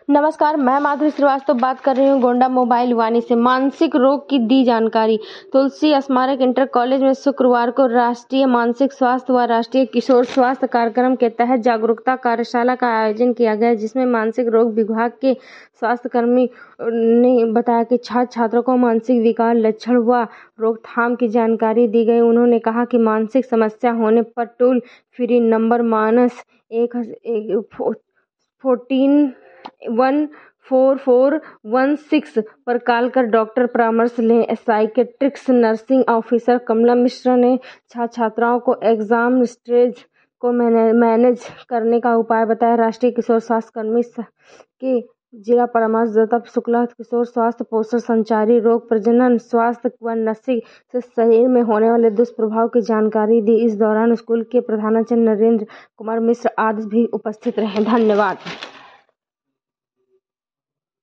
नमस्कार, मैं माधुरी श्रीवास्तव बात कर रही हूँ गोंडा मोबाइल वाणी से। मानसिक रोग की दी जानकारी। तुलसी स्मारक इंटर कॉलेज में शुक्रवार को राष्ट्रीय मानसिक स्वास्थ्य व राष्ट्रीय किशोर स्वास्थ्य कार्यक्रम के तहत जागरूकता कार्यशाला का आयोजन किया गया, जिसमें मानसिक रोग विभाग के स्वास्थ्यकर्मी ने बताया कि छात्र छात्रों को मानसिक विकार, लक्षण व रोकथाम की जानकारी दी गई। उन्होंने कहा कि मानसिक समस्या होने पर टोल फ्री नंबर -144116 पर कॉल कर डॉक्टर परामर्श लें। Psychiatrist nursing officer Kamla Mishra ने छात्र छात्राओं को एग्जाम स्ट्रेस को मैनेज करने का उपाय बताया। राष्ट्रीय किशोर स्वास्थ्य कर्मी के जिला परामर्शदाता शुक्ला किशोर स्वास्थ्य पोषण, संचारी रोग, प्रजनन स्वास्थ्य व नशे से शरीर में होने वाले दुष्प्रभाव की जानकारी दी। इस दौरान स्कूल के प्रधानाचार्य नरेंद्र कुमार मिश्र आदि भी उपस्थित रहे। धन्यवाद।